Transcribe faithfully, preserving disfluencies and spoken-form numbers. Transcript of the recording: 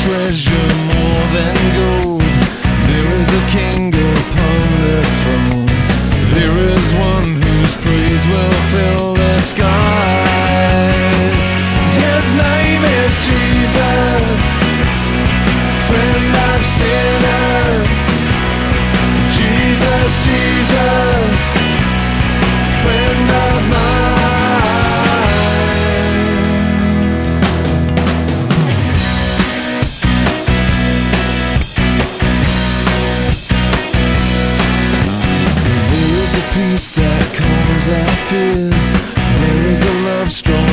treasure more than gold. There is a king upon the throne. There is one whose praise will fill the skies. His name is Jesus, friend of sinners. Jesus, Jesus, friend of mine. There is a peace that calms our fears. There is a love strong